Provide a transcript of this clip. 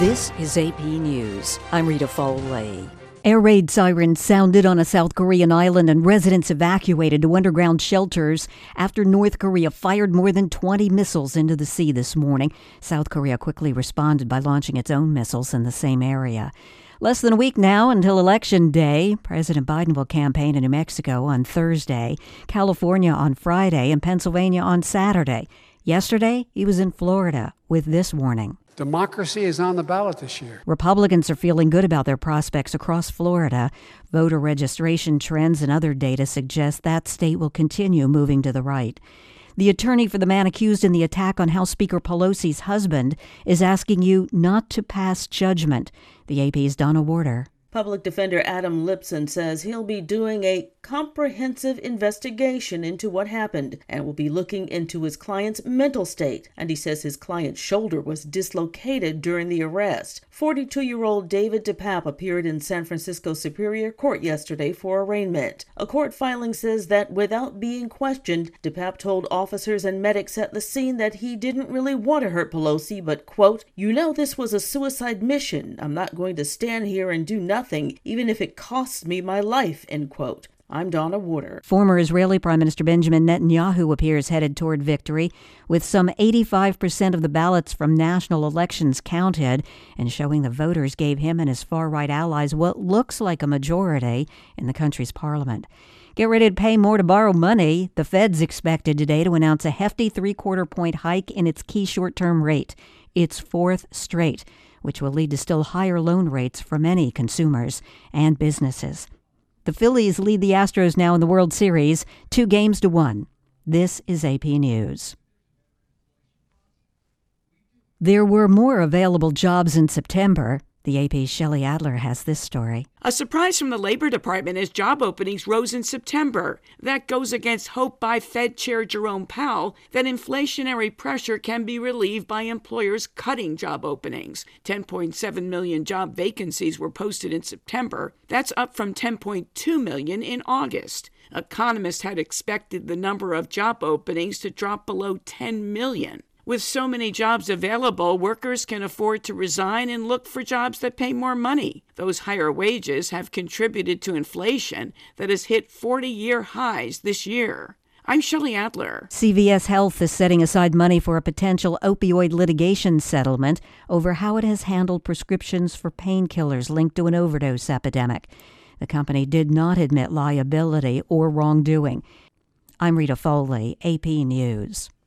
This is AP News. I'm Rita Foley. Air raid sirens sounded on a South Korean island and residents evacuated to underground shelters after North Korea fired more than 20 missiles into the sea this morning. South Korea quickly responded by launching its own missiles in the same area. Less than a week now until Election Day. President Biden will campaign in New Mexico on Thursday, California on Friday, and Pennsylvania on Saturday. Yesterday, he was in Florida with this warning. Democracy is on the ballot this year. Republicans are feeling good about their prospects across Florida. Voter registration trends and other data suggest that state will continue moving to the right. The attorney for the man accused in the attack on House Speaker Pelosi's husband is asking you not to pass judgment. The AP's Donna Warder. Public Defender Adam Lipson says he'll be doing a comprehensive investigation into what happened and will be looking into his client's mental state. And he says his client's shoulder was dislocated during the arrest. 42-year-old David DePape appeared in San Francisco Superior Court yesterday for arraignment. A court filing says that without being questioned, DePape told officers and medics at the scene that he didn't really want to hurt Pelosi, but, quote, "You know this was a suicide mission. I'm not going to stand here and do nothing, even if it costs me my life," end quote. I'm Donna Warder. Former Israeli Prime Minister Benjamin Netanyahu appears headed toward victory, with some 85% of the ballots from national elections counted, and showing the voters gave him and his far-right allies what looks like a majority in the country's parliament. Get ready to pay more to borrow money. The Fed's expected today to announce a hefty 3/4-point hike in its key short-term rate, its fourth straight, which will lead to still higher loan rates for many consumers and businesses. The Phillies lead the Astros now in the World Series, 2-1. This is AP News. There were more available jobs in September. The AP's Shelley Adler has this story. A surprise from the Labor Department as job openings rose in September. That goes against hope by Fed Chair Jerome Powell that inflationary pressure can be relieved by employers cutting job openings. 10.7 million job vacancies were posted in September. That's up from 10.2 million in August. Economists had expected the number of job openings to drop below 10 million. With so many jobs available, workers can afford to resign and look for jobs that pay more money. Those higher wages have contributed to inflation that has hit 40-year highs this year. I'm Shelley Adler. CVS Health is setting aside money for a potential opioid litigation settlement over how it has handled prescriptions for painkillers linked to an overdose epidemic. The company did not admit liability or wrongdoing. I'm Rita Foley, AP News.